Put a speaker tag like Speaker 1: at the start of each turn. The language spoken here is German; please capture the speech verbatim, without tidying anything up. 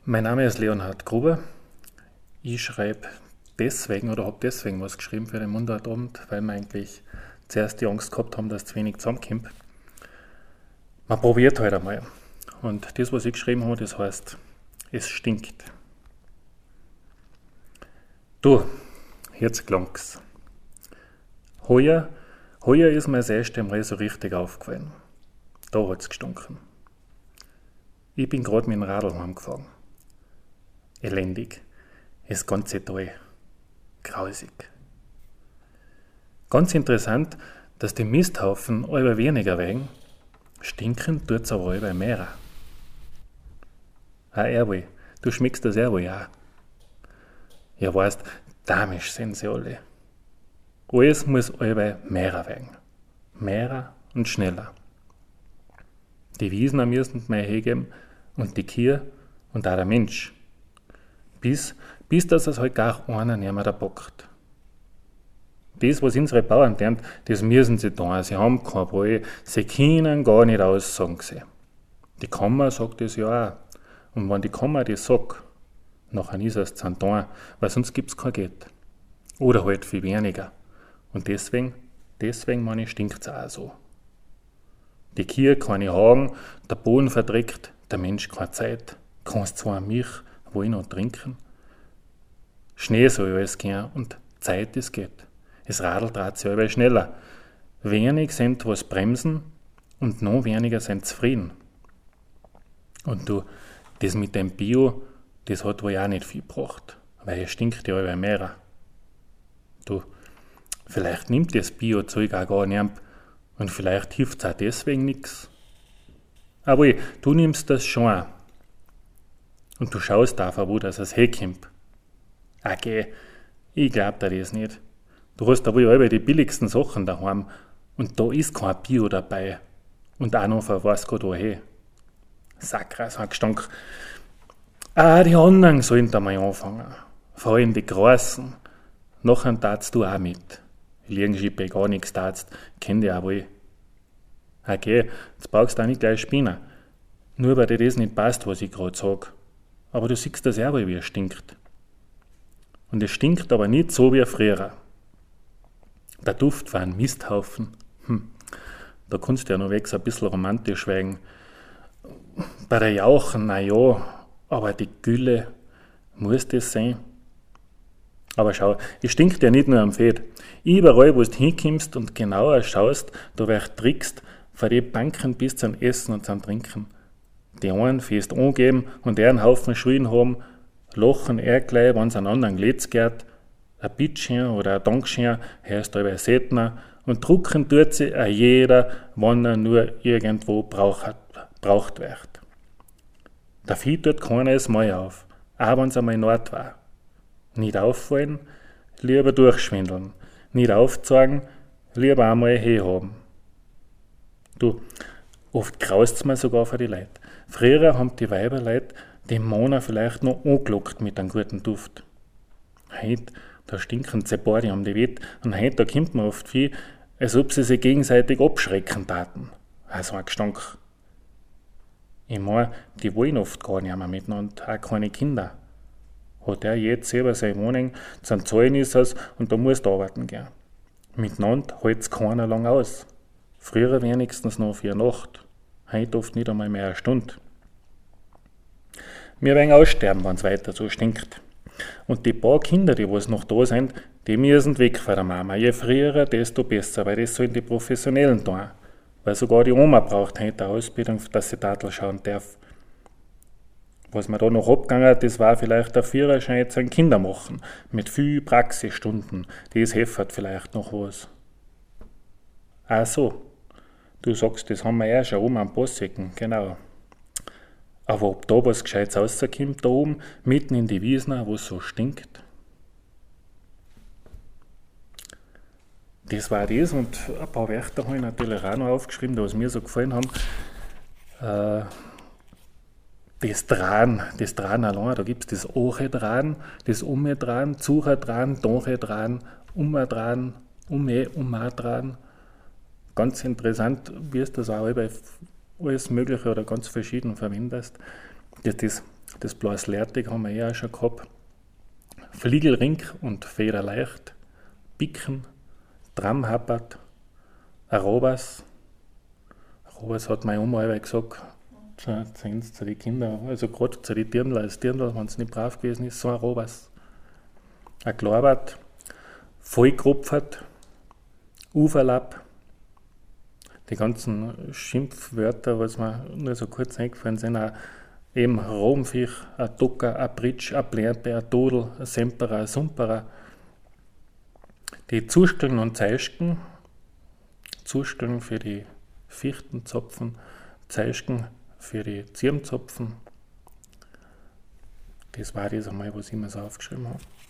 Speaker 1: Mein Name ist Leonhard Gruber. Ich schreibe deswegen oder habe deswegen was geschrieben für den Mundartabend, weil wir eigentlich zuerst die Angst gehabt haben, dass zu wenig zusammenkommt. Man probiert halt einmal. Und das, was ich geschrieben habe, das heißt, es stinkt. Du, jetzt gelang's. Heuer, heuer ist mir das erste Mal so richtig aufgefallen. Da hat's gestunken. Ich bin gerade mit dem Radl heimgefahren. Elendig. Das ganze Tal. Grausig. Ganz interessant, dass die Misthaufen allweil weniger wegen, stinken tut's aber allweil mehr. Ah, Erwin, du schmeckst das Erwin auch. Ja, weißt, damisch sind sie alle. Alles muss allweil mehr werden. Mehr und schneller. Die Wiesen müssen mehr hergeben und die Kühe und auch der Mensch. Bis, bis dass es halt gar einer nicht mehr da bockt. Das, was unsere Bauern tun, das müssen sie tun. Sie haben kein Ball, sie können gar nicht aussagen. Sie. Die Kammer sagt das ja auch. Und wenn die Kammer das sagt, nachher ist es zu tun, weil sonst gibt es kein Geld. Oder halt viel weniger. Und deswegen, deswegen meine ich, stinkt es auch so. Die Kühe keine Hagen, der Boden verdreckt, der Mensch keine Zeit, kannst zwar Milch wollen und trinken. Schnee soll alles gehen und Zeit ist geht. Das Radl dreht sich allweil schneller. Wenig sind was bremsen und noch weniger sind zufrieden. Und du, das mit dem Bio, das hat wohl auch nicht viel gebracht, weil es stinkt ja allweil mehr. Du, vielleicht nimmt das Bio-Zeug auch gar nicht und vielleicht hilft es auch deswegen nichts. Aber du nimmst das schon auch. Und du schaust einfach, wo das es herkommt. Okay, ich glaub dir das nicht. Du hast aber alle die billigsten Sachen daheim und da ist kein Bio dabei. Und auch noch von weiss Gott woher. Sakra, so ein Gestank. Ah, die anderen sollen da mal anfangen. Vor allem die Großen. Nachher tatst du auch mit. Liegenschippe gar nichts tatst, kenn die auch wohl. Okay, jetzt brauchst du auch nicht gleich spinnen. Nur weil dir das nicht passt, was ich gerade sag. Aber du siehst das ja wohl, wie es stinkt. Und es stinkt aber nicht so wie früher. Der Duft war ein Misthaufen. Hm. Da kannst du ja noch weg so ein bisschen romantisch wegen. Bei der Jauchen, na ja, aber die Gülle, muss das sein? Aber schau, es stinkt ja nicht nur am Fett. Überall, wo du hinkommst und genauer schaust, da wird trickst, von den Banken bis zum Essen und zum Trinken. Die einen fest angeben und einen Haufen Schulden haben, lachen er gleich, wenn es einen anderen Glätz geht, ein Bittchen oder ein Dankchen heißt allweil seltener und drucken tut sie auch jeder, wenn er nur irgendwo braucht, braucht wird. Dafür tut keiner das Mal auf, auch wenn es einmal Nord war. Nicht auffallen, lieber durchschwindeln. Nicht aufzeigen, lieber einmal herhaben. Du, oft graust's mir sogar für die Leute. Früher haben die Weiberleute den Mona vielleicht noch angelockt mit einem guten Duft. Heute, da stinken sie beide um die Welt und heute, da kommt man oft viel, als ob sie sich gegenseitig abschrecken taten. Also ein Gestank. Ich meine, die wollen oft gar nicht mehr miteinander, auch keine Kinder. Hat er jetzt selber seine Wohnung, zum Zahlen ist es und da muss er arbeiten gehen. Miteinander hält's keiner lang aus. Früher wenigstens noch vier Nacht, heute oft nicht einmal mehr eine Stunde. Wir werden aussterben, wenn's weiter so stinkt. Und die paar Kinder, die was noch da sind, die müssen weg von der Mama. Je früher, desto besser, weil das sollen die Professionellen tun. Weil sogar die Oma braucht heute eine Ausbildung, dass sie Tatel schauen darf. Was mir da noch abgegangen ist, das war vielleicht der Führerschein zu den Kinder machen. Mit viel Praxisstunden. Das hilft vielleicht noch was. Ach so. Du sagst, das haben wir ja schon oben am Possecken, genau. Aber ob da was Gescheites rauskommt, da oben, mitten in die Wiesner, wo es so stinkt? Das war das und ein paar Wörter habe ich natürlich auch noch aufgeschrieben, die was mir so gefallen haben. Äh, Das Dran, das Dran allein, da gibt es das Oche-Dran, das Ume-Dran, Zucher-Dran, Donche-Dran, Ume-Dran, Ume, Uma-Dran. Ganz interessant, wie es das auch bei alles Mögliche oder ganz verschieden verwendest. Das ist Das Blauslertig haben wir eh auch schon gehabt. Fliegelrink und Federleicht, Bicken, Tramhappert, Arobas. Arobas hat meine Oma immer gesagt, zu, zu, zu den Kindern, also gerade zu den Dirndl, als Dirndl, wenn es nicht brav gewesen ist, so ein Arobas. Ein Klarbert, Vollkropfert, Uferlapp, die ganzen Schimpfwörter, was mir nur so kurz eingefallen sind, auch eben Romviech, ein Docker, ein Britsch, ein Blärpe, ein Dodel, ein Semperer, ein Sumperer. Die Zusteln und Zeischken, Zusteln für die Fichtenzapfen, Zeischken für die Zirmzapfen. Das war das einmal, was ich mir so aufgeschrieben habe.